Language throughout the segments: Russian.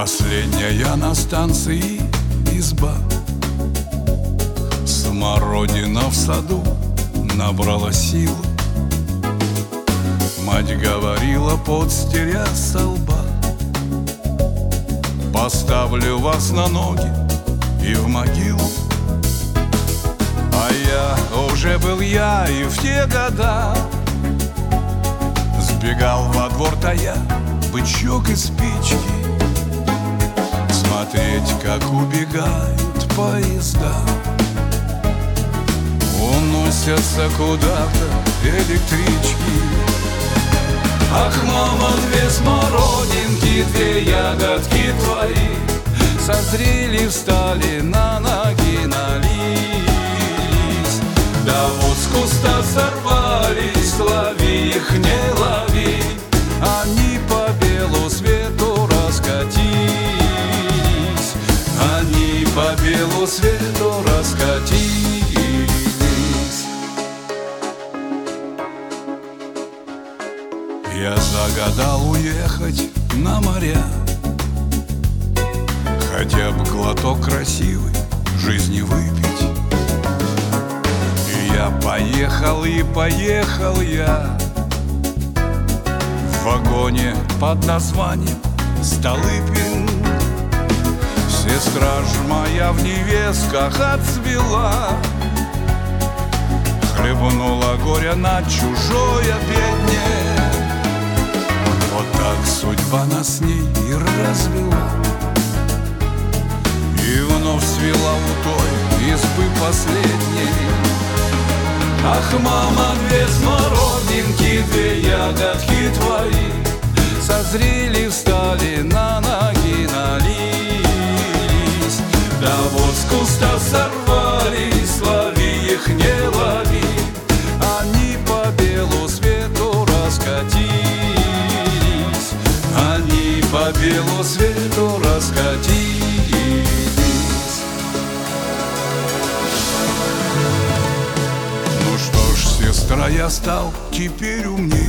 Последняя на станции изба, смородина в саду набрала силу. Мать говорила, подстеря со лба: поставлю вас на ноги и в могилу. А я уже был я и в те года сбегал во двор, тая бычок и спички, смотреть, как убегают поезда. Уносятся куда-то электрички. Ах, мама, две смородинки, две ягодки твои созрели, встали, на ноги налились. Да вот с куста сорвались, лови их, не лови, они по белу свету раскатились. Они по белу свету раскатились. Я загадал уехать на моря, хотя бы глоток красивой жизни выпить. И я поехал, и поехал я в вагоне под названием Столыпин. Сестра ж моя в невестках отцвела, хлебнула горя на чужое бедне. Вот так судьба нас с ней и развела, и вновь свела у той избы последней. Ах, мама, две смородинки, две ягодки твои созрели, встали, на ноги налились. Да вот с куста сорвались, лови их, не лови, они по белу свету раскатились. Они по белу свету раскатились. Ну что ж, сестра, я стал теперь умней,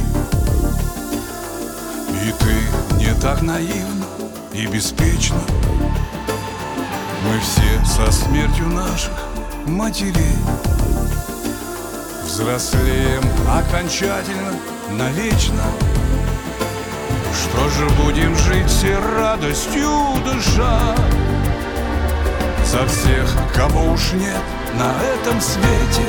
и ты не так наивна и беспечна. Мы все со смертью наших матерей взрослеем окончательно, навечно. Что же, будем жить все радостью дыша за всех, кого уж нет на этом свете?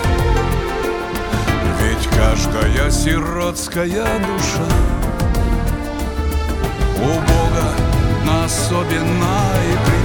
Ведь каждая сиротская душа у Бога особенная и